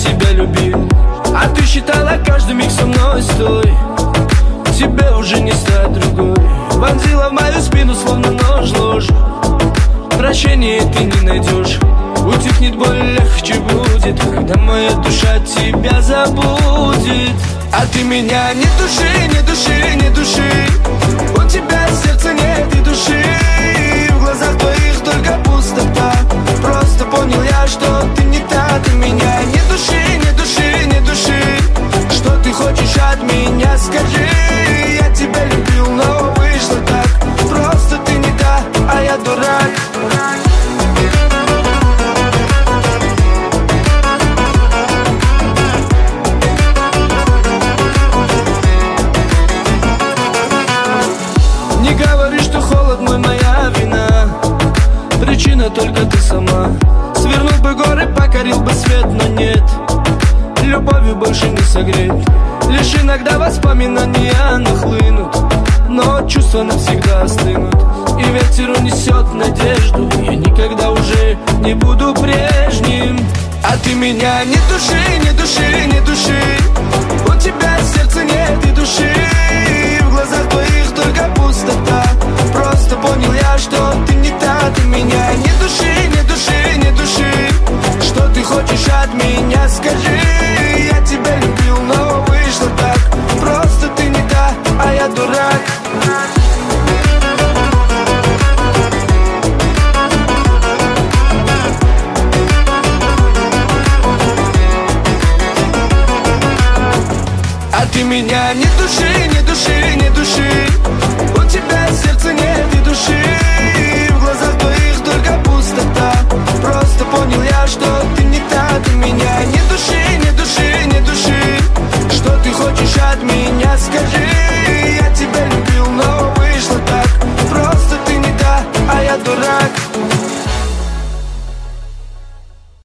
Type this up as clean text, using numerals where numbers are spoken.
тебя любил, а ты считала каждый миг со мной. Стой, тебе уже не стать другой. Вонзила в мою спину словно нож ложь. Прощения ты не найдешь. Утихнет боль, легче будет, когда моя душа тебя забудет. А ты меня не души, не души, не души. У тебя сердца нет и души. В глазах твоих только пустота. Просто понял я, что ты не та. Ты меня не души, не души, не души. Что ты хочешь от меня, скажи. Я тебя любил, но вышло так. Просто ты не та, а я дурак. Не говори, что холод мой, моя вина. Причина только ты сама. Свернул бы горы, покорил бы свет, но нет. Любовью больше не согреть. Лишь иногда воспоминания нахлынут, но чувства навсегда остынут. И ветер унесет надежду. Я никогда уже не буду прежним. А ты меня не души, не души, не души. У тебя сердца нет и души. В глазах твоих только пустота. Просто понял я, что ты не та. Ты меня не души, не души, не души. Что ты хочешь от меня, скажи. Я тебя любил, но вышло так. Просто ты не та, а я дурак. А ты меня не души, не души, не души. У тебя сердца нет и души.